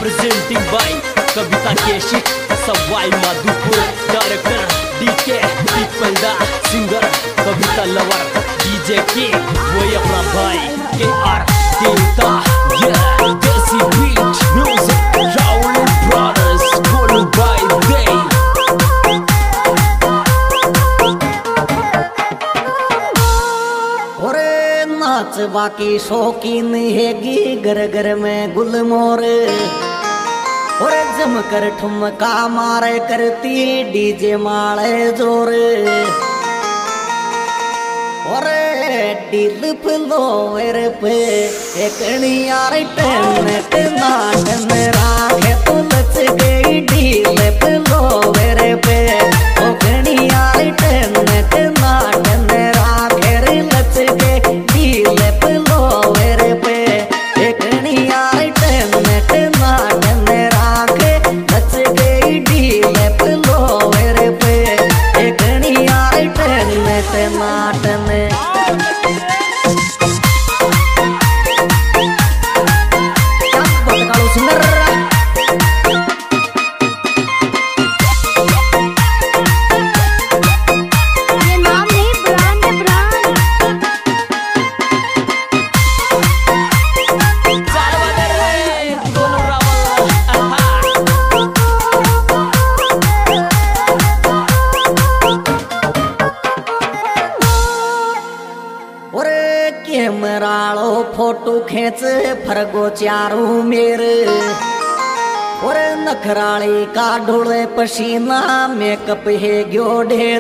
Presenting by Kavita Keshi, Sawai Madhupur, Director DK, Pipalda, Singer Kavita Lover, DJ K, वही अपना भाई KR देवता, yeah, Desi Beat, Music, Raul Brothers, Golu by Day. ओरे नाच बाकी शौकीन हैगी घर घर में गुलमोर ओरे जमकर ठुमका मारे करती डीजे मारे जोर ओरे दिल फ्लोर पे एक यार टेनेट नाटन राखे तो लच गई दिल फ्लोर पे ओ यार टेनेट नाटन राखे रे लच गई दिल फ्लोर पे एक यार टेनेट नाटन राखे लच गई दिल फ्लोर पे एक यार टेनेट नाटन कैमरालो फोटो खेच फरगो चारू मेरे और नखराली का ढोले पसीना मेकअप है गयो ढेर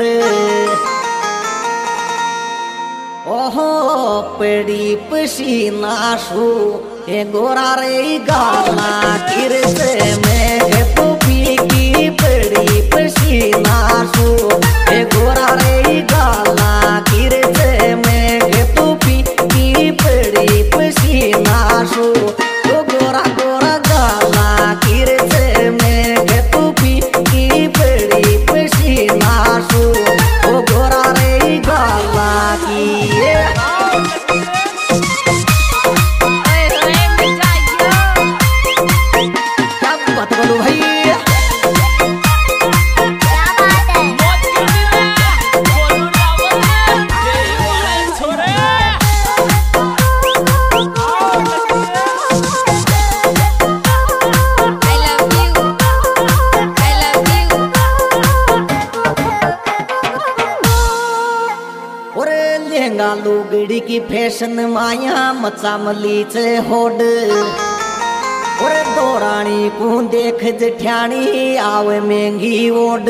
ओहो पेड़ी पसीना सू ए गोरा रे गाला किरते में तो पी की पेड़ी पसीना सू ए गोरा रे गाला किरते में तो पी की पेड़ी पसीना सू तो गोरा गोरा गाला किरते में तो पी की पेड़ी पसीना सू ओ गोरा रे गाला की लुगड़ी की फैशन माया मचा मली चे होड और दौरानी को देख जठियाणी आवे महंगी ओड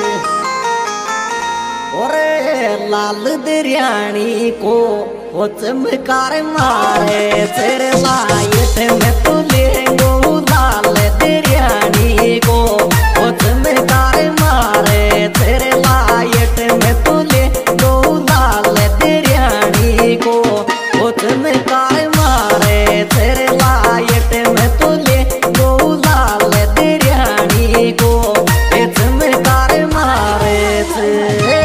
और लाल दरियाणी को वो चमकार मारे तेरे लायट में तो लेंगो लाल दरियाणी को वो चमकार मारे तेरे लायट में तो लेंगो लाल को वो चमकार मारे तेरे लायट में तो ले दो लाल दरियाणी को ये चमकार मारे तेरे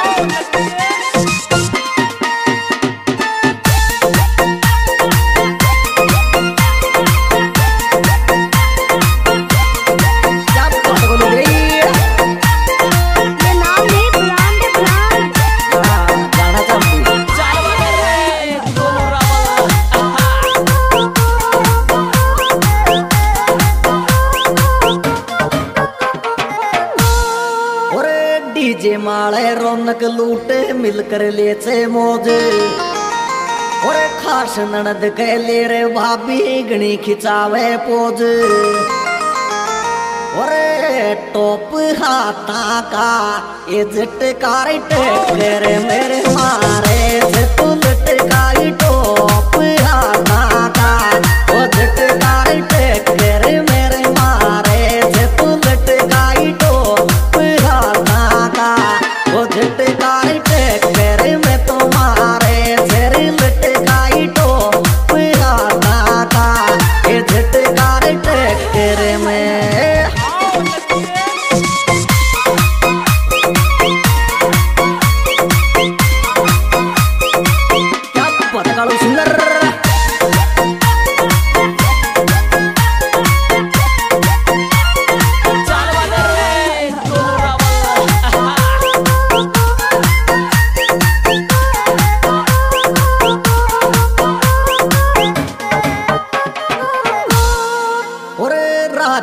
डीजे माले रौनक लूटे मिलकर ले से मौज और खास ननद के ले रे भाभी गणी खिंचावे पोज और टॉप हाथा का ये झटकार टेकर मेरे मारे से तू लटकाई टॉप हाथा का वो झटकार टेकर मेरे मारे से तू लटकाई टॉप वो झटकार टेकर में तुम्हारे सिर लटकाई तो का ये झटकार टेकर में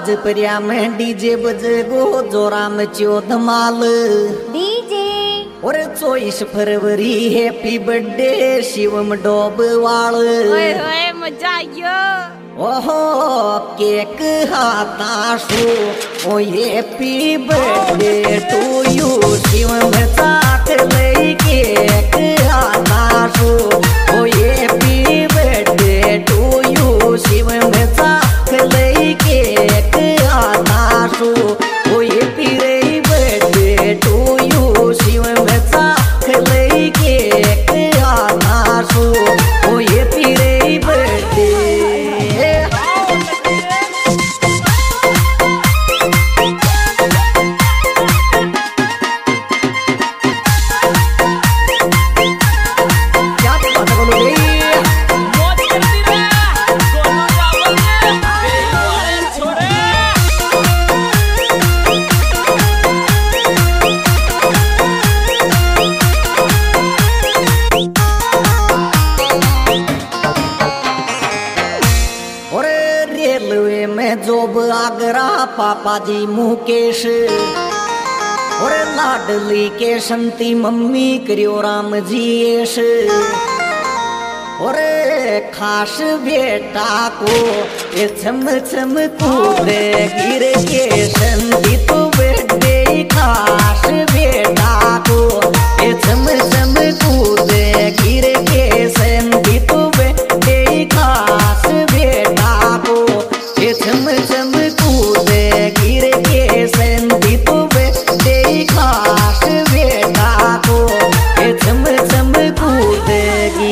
राजपुरिया में डीजे बजे गो जोरा में चो धमाल डीजे। और 24 फरवरी हैप्पी बर्थडे शिवम डोबवाल। ओए ओए मजा आयो। ओहो केक हाथाशु ओ happy birthday to you Shivam साथ ले केक हाथाशु ओ happy birthday to you Shivam साथ ले केक हाथाशु ओ happy birthday to you Shivam साथ ले केक हाथाशु ओ हैप्पी बर्थडे। रेलवे में जॉब आगरा पापा जी मुकेश और लाडली के संती मम्मी करियो राम जी यश और खास बेटा को ये छम छम कूदे गिर के संती तो बर्थडे खास बेटा को ये छम छम कूदे गिर के संती तो बर्थडे खास बेटा को ये छम छम कूदे गिर के संती तो बर्थडे खास बेटा को ये छम छम कूदेगी।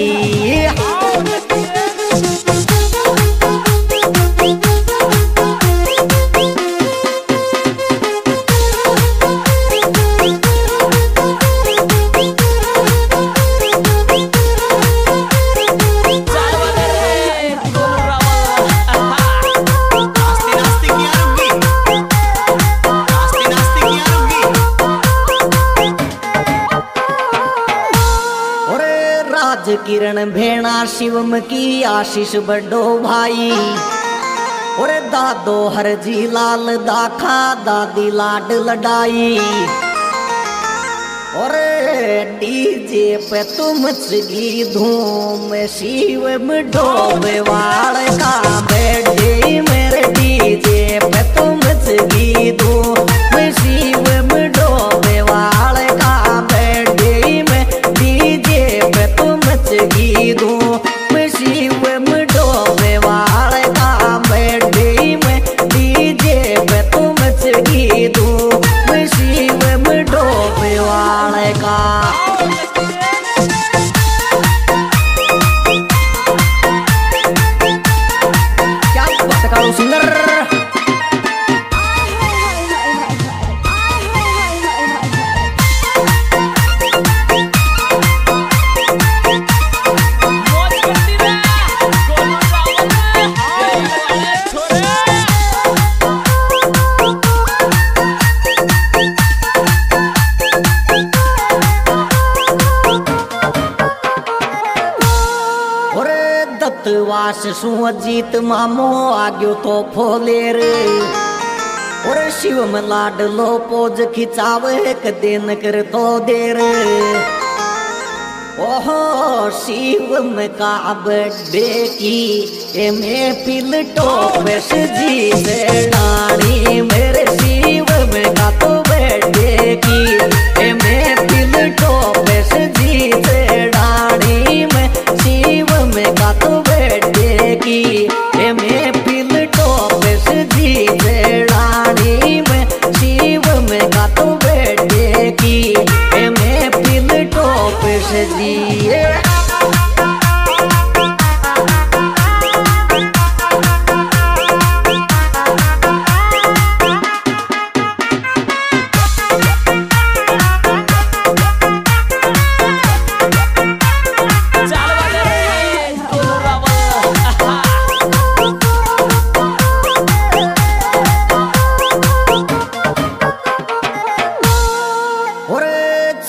किरण भेणा शिवम की आशीष बड़ो भाई और दादो हरजी लाल दाखा दादी लाड लडाई और डीजे पे तुम चगी धूम शिवम डोबे वाल का बर्थडे मेरे डीजे पे तुम चगी धूम शिवम डोबे वाल का बर्थडे में डीजे पे तुम चगी धूम शिवम डोबे वाल का बर्थडे में डीजे पे तुम चगी धूम शिवम डोबे वाल का। क्या बात करो सुंदर। वास सुजीत मामो आग्यो तो फोलेर और शिवम लाडलो पोज खिंचावे एक दिन कर तो देर। ओहो शिवम का बर्थडे की ए में पिल टोपस जी से डाणी मेरे शिवम का तो बर्थडे की ए में पिल टोपस जी से डाणी में शिवम का तो बर्थडे की ए में पिल टोपस जी से डाणी में शिवम का तो बर्थडे की ए में पिल टोपस जी।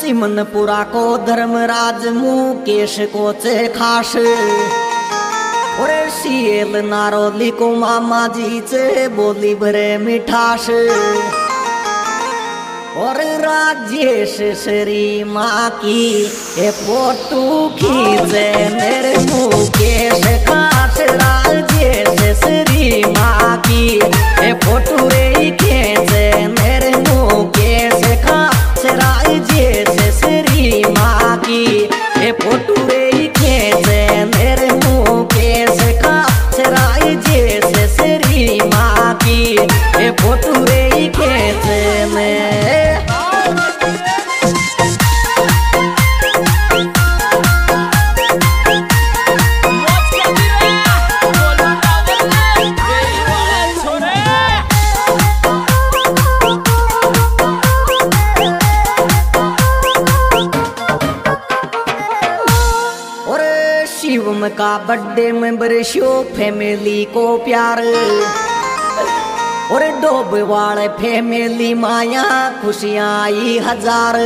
सिमनपुरा को धर्मराज मुकेश को चे खास और सीएल नारोली को मामा जी से बोली भरे मिठास और राजेश श्री माँ की ये फोटो खींचे मेरे मुकेश खास राजेश श्री माँ की ये फोटो रे खींचे मेरे मुकेश खास राजेश श्री माँ की ये फोटो रे खींचे मेरे मुकेश खास राजेश श्री माँ की ये फोटो रे खींचे में शिवम का बर्थडे में बरसो फैमिली को प्यार और डोब वाले फैमिली माया खुशियां आई हजार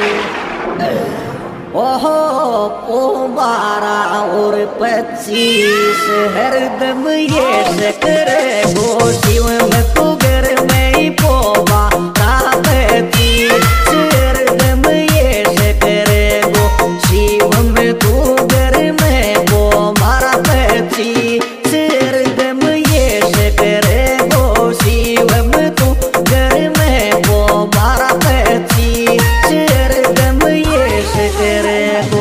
ओहो ओ 12 और 25 हरदम ये सकरे गो शिवम को घर में ही पोवा राती हरदम ये सकरे गो शिवम को घर में वो मारा पची हरदम ये सकरे गो शिवम को घर में वो मारा पची हरदम ये सकरे गो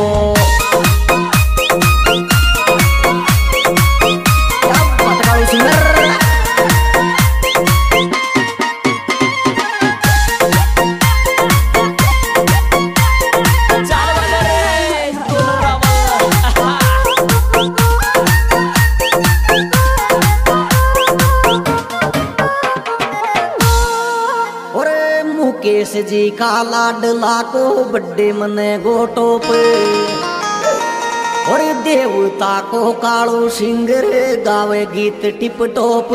मुकेश जी का लाडला को बड्डे मने गोटो पे और देवता को कालो सिंगर गावे गीत टिप टॉप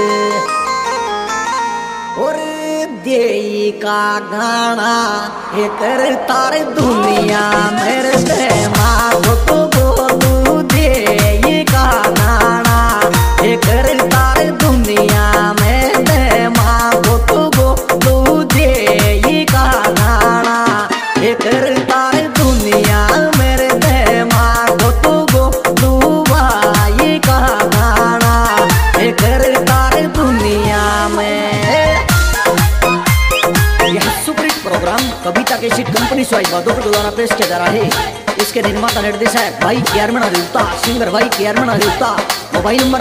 और देई का गाना ये कर तार दुनिया मेरे दे माँ को बोलू देई का गाना ये कर तार दुनिया में दे माँ को बोलू देई का गाना ये कर तार दुनिया मेरे दे माँ को बोलू भाई का गाना ये कर तार दुनिया में। यह सुपरहिट प्रोग्राम कविता के शीट कंपनी स्वाइस माधोपुर द्वारा पेश किया जा रहा है। इसके निर्माता निर्देशक भाई केआरमन अरियुक्ता, सिंगर भाई केआरमन अरियुक्ता। मोबाइल नंबर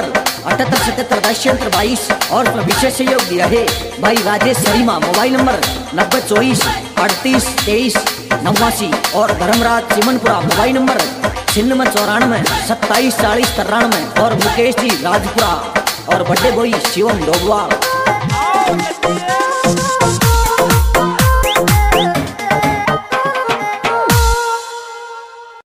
7877 और उसमें विशेष सहयोग दिया है भाई राजेश शर्मा। मोबाइल नंबर 9024 38 23 89 और धर्मराज चिमनपुरा। मोबाइल नंबर 9694 27 40 93 और मुकेश जी राजपुरा और बड्डे बॉय शिवम डोगवाल।